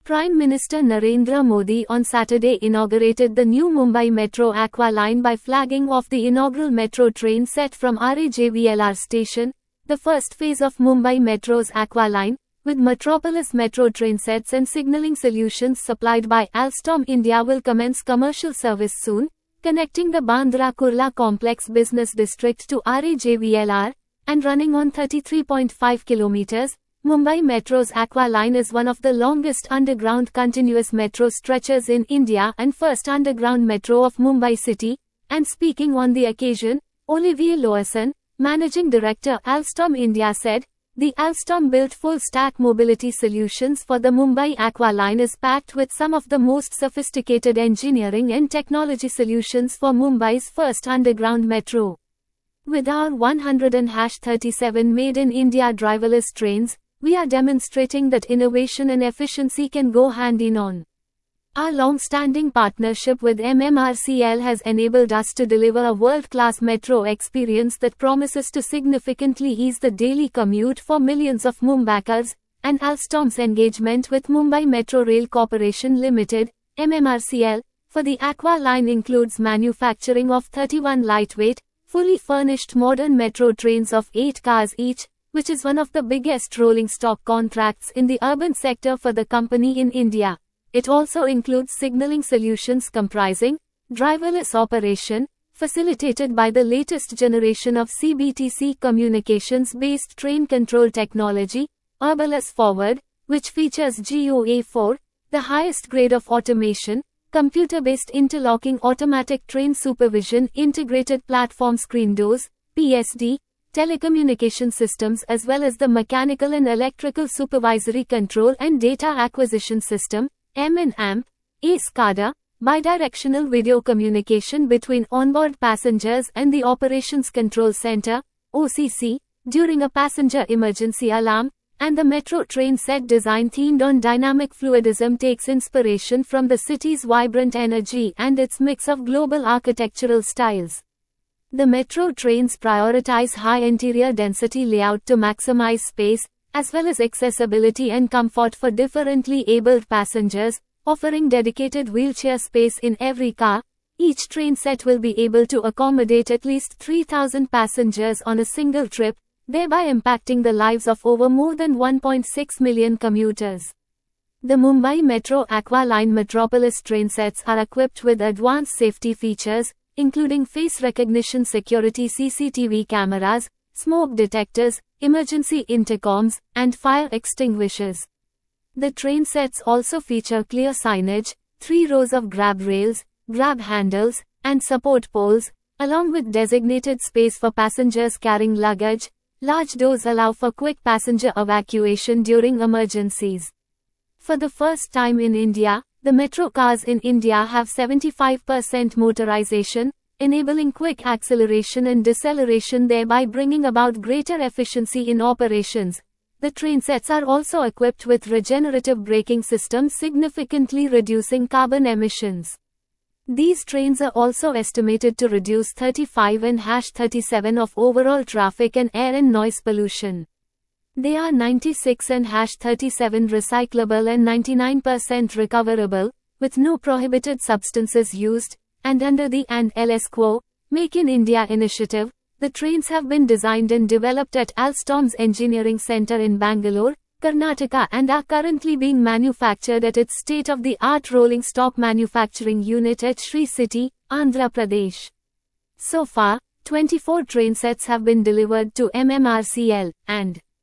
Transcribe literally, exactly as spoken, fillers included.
Prime Minister Narendra Modi on Saturday inaugurated the new Mumbai Metro Aqua Line by flagging off the inaugural metro train set from R A J V L R station, the first phase of Mumbai Metro's Aqua Line, with Metropolis Metro train sets and signalling solutions supplied by Alstom India will commence commercial service soon, connecting the Bandra Kurla Complex Business District to R A J V L R, and running on thirty-three point five kilometers. Mumbai Metro's Aqua Line is one of the longest underground continuous metro stretches in India and first underground metro of Mumbai city, and speaking on the occasion, Olivier Lawson, Managing Director Alstom India said, "The Alstom-built full-stack mobility solutions for the Mumbai Aqua Line is packed with some of the most sophisticated engineering and technology solutions for Mumbai's first underground metro. With our one hundred thirty-seven made-in-India driverless trains, we are demonstrating that innovation and efficiency can go hand in hand. Our long-standing partnership with M M R C L has enabled us to deliver a world-class metro experience that promises to significantly ease the daily commute for millions of Mumbaikars, and Alstom's engagement with Mumbai Metro Rail Corporation Limited, M M R C L, for the Aqua Line includes manufacturing of thirty-one lightweight, fully furnished modern metro trains of eight cars each, which is one of the biggest rolling stock contracts in the urban sector for the company in India. It also includes signalling solutions comprising driverless operation, facilitated by the latest generation of C B T C communications-based train control technology, Urbalus Forward, which features G O A four, the highest grade of automation, computer-based interlocking automatic train supervision, integrated platform screen doors, P S D, telecommunication systems as well as the mechanical and electrical supervisory control and data acquisition system, M and A M P, A SCADA, bidirectional video communication between onboard passengers and the Operations Control Center, O C C, during a passenger emergency alarm, and the metro train set design themed on dynamic fluidism takes inspiration from the city's vibrant energy and its mix of global architectural styles. The metro trains prioritize high interior density layout to maximize space, as well as accessibility and comfort for differently abled passengers, offering dedicated wheelchair space in every car. Each train set will be able to accommodate at least three thousand passengers on a single trip, thereby impacting the lives of over more than one point six million commuters. The Mumbai Metro Aqua Line Metropolis train sets are equipped with advanced safety features, including face recognition security C C T V cameras, smoke detectors, emergency intercoms, and fire extinguishers. The train sets also feature clear signage, three rows of grab rails, grab handles, and support poles, along with designated space for passengers carrying luggage. Large doors allow for quick passenger evacuation during emergencies. For the first time in India, the metro cars in India have seventy-five percent motorization, enabling quick acceleration and deceleration, thereby bringing about greater efficiency in operations. The train sets are also equipped with regenerative braking systems, significantly reducing carbon emissions. These trains are also estimated to reduce thirty-five and thirty-seven of overall traffic and air and noise pollution. They are ninety-six and thirty-seven recyclable and ninety-nine percent recoverable, with no prohibited substances used, and under the and L S Quo, Make in India initiative, the trains have been designed and developed at Alstom's Engineering Centre in Bangalore, Karnataka, and are currently being manufactured at its state-of-the-art rolling stock manufacturing unit at Sri City, Andhra Pradesh. So far, twenty-four train sets have been delivered to M M R C L, and